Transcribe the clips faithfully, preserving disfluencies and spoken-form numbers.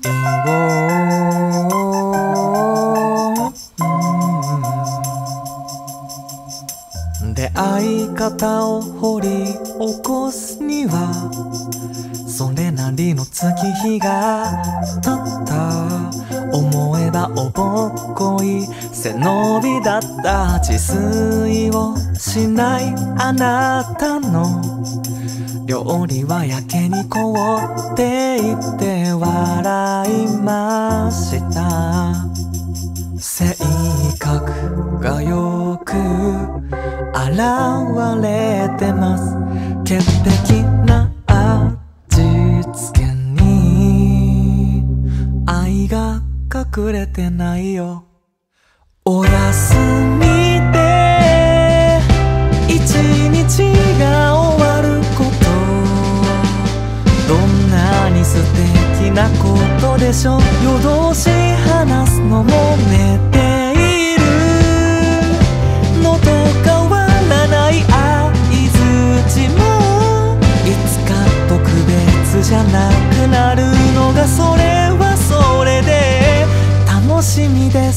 出会い方を掘り起こすにはそれなりの月日が経った。思えばおぼっこい背伸びだった自炊をしないあなたの料理はやけに凍っていて笑いました。性格がよく現れてます。潔癖な味付けに愛が隠れてないよ。おやすみで一日が終わること、どんなに素敵なことでしょう。夜通し話すのも寝ているのと変わらない相槌もいつか特別じゃなくなるのがそれはそれで楽しみです。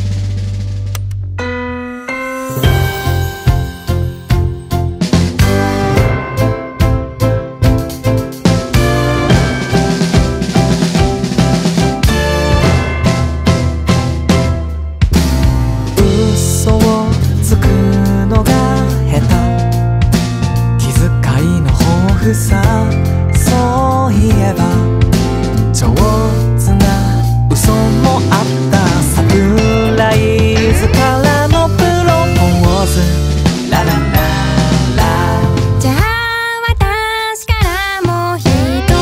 嘘をつくのが下手、気遣いの豊富さ、そういえば上手な嘘もあった。サプライズからのプロポーズ、ララララ。 じゃあ私からもう一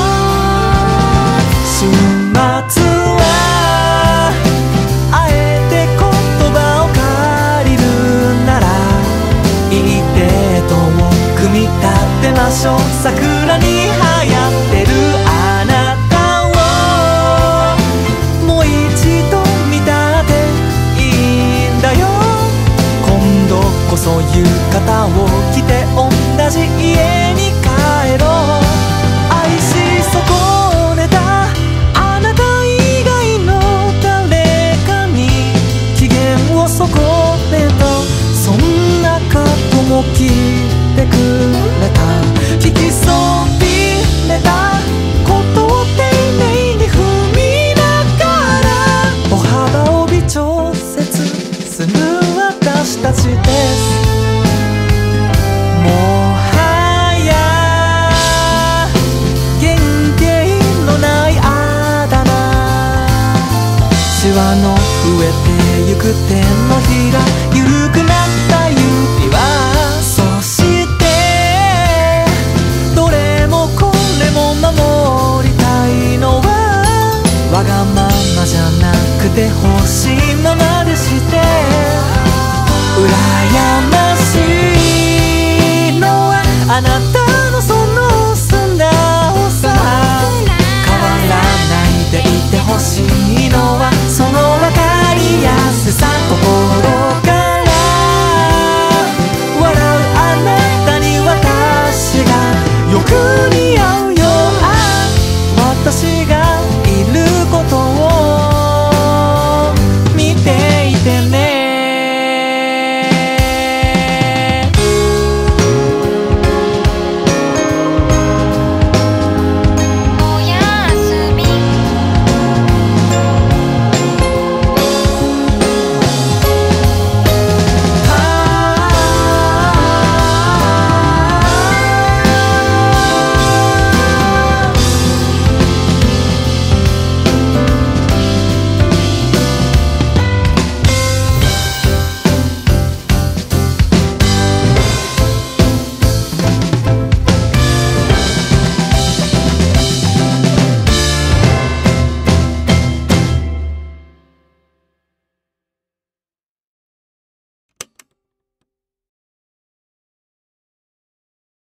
つ。 週末はあえて言葉を借りるならいいデートを組み立てましょう。桜に流行ってるあなたをもう一度見たっていいんだよ。今度こそ浴衣を着て同じ家に帰ろう。愛し損ねたあなた以外の誰かに機嫌を損ねた、そんなことも聞いてくれた。聞きそびれたことを丁寧に踏みながら歩幅を微調節する私たちです。もはや原型のないあだ名、シワの増えてゆく手のひら、緩くなった指輪、そしてどれもこれも守りたいのはわがままじゃなくて欲しいままでして、羨